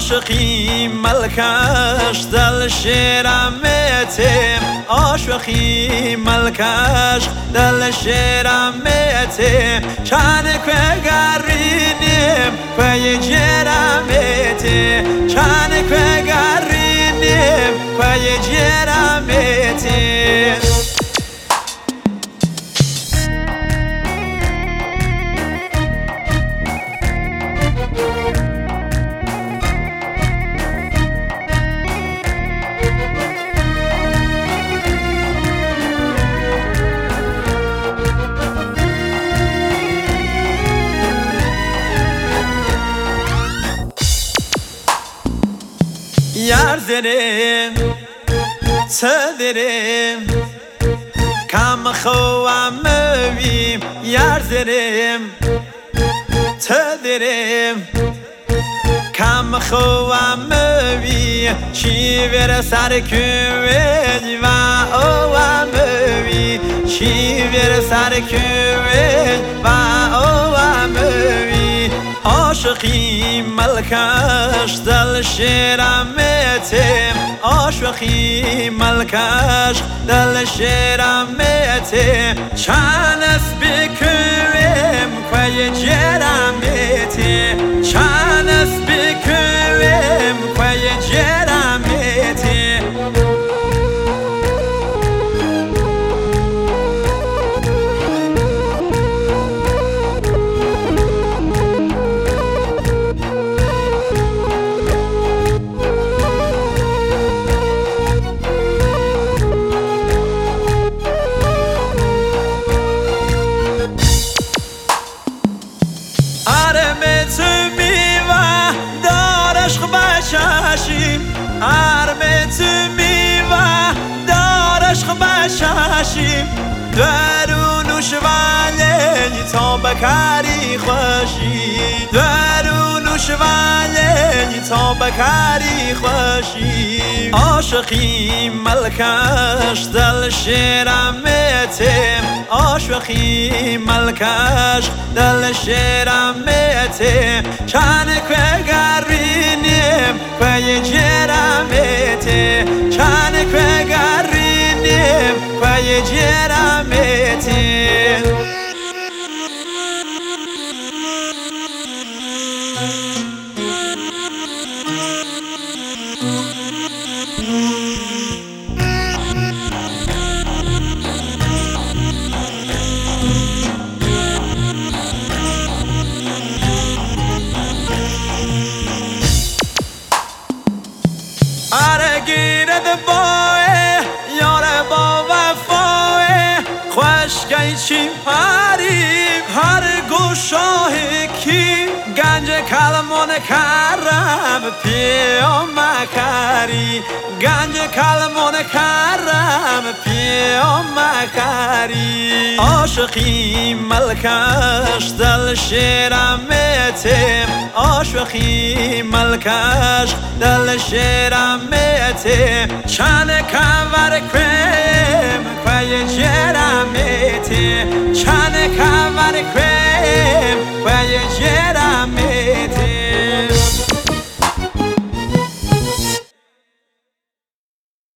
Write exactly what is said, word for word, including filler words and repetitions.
عاشقی ملکش دل شیرمتیم عاشقی ملکش دل شیرمتیم چند که گرینیم پی جرمتیم چند که گرینیم پی جرمتیم Yar derim, te derim Kam خوام مویم Yar derim, te derim Kam خوام مویم چی بر سر کوی و اوام مویم چی بر سر کوی و اوام مویم عاشقی ملکش دل شیرمتیم عاشقی ملکش دل شیرمتیم چند از بکویم کوی جرمتیم چند از بکویم کوی جرمتیم عرم تو میوه دار عشق بشاشیم درونوش ولی تا بکاری خوشی درونوش ولی تا بکاری خوشی عاشقی ملکش دل شیرمتیم عاشقی ملکش دل شیرمتیم چند که گرینیم پی جرمتیم چند که گرینیم پی جرمتیم آره گیرد باه یار با وفاه خوشگی چی پریم هر گوشاه کی گنج کلمون کرم پیام مکری گنج کلمون کرم پیام مکری عاشقی ملکش دل شیرمتیم عاشقی ملکش دل شیرمتیم چند کور کرم پی جرمتیم چند کور کرم پی جرمتیم